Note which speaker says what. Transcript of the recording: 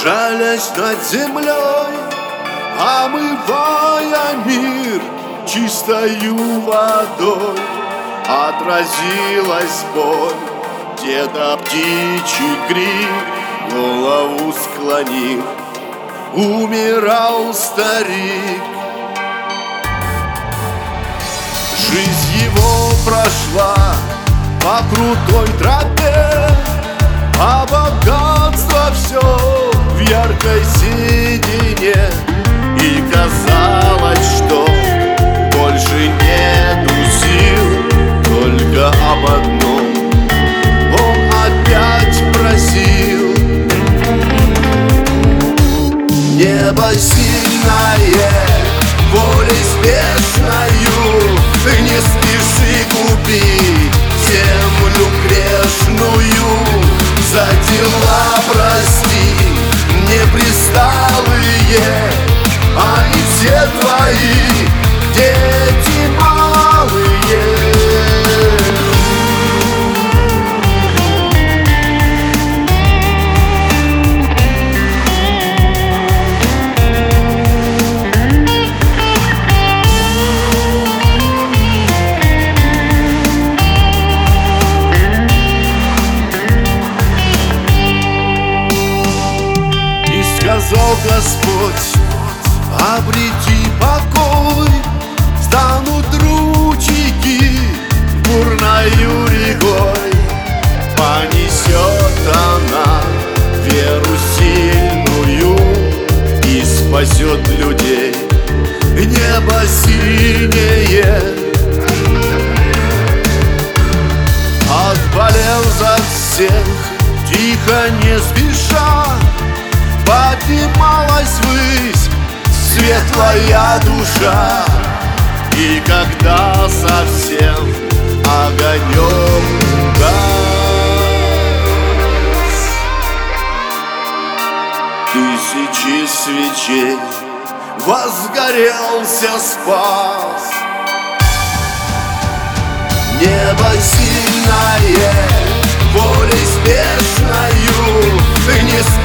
Speaker 1: Жалясь над землей, омывая мир чистою водой, отразилась боль, где-то птичий крик, голову склонив, умирал старик. Жизнь его прошла по крутой тропе, а богатство все в яркой седине. И казалось, что больше нету сил, только об одном он опять просил. Небо сильное, волей спешною, не спеши губить землю грешную. За дела прости непристалые, они все твои дети малые. Сказал Господь: обрети покой, станут ручейки бурною рекой. Понесет она веру сильную и спасет людей. Небо синее, отболел за всех, тихо не спеша поднималась ввысь светлая душа. И когда совсем огонек угас, тысячи свечей возгорелся спас. Небо сильное, волей спешною, не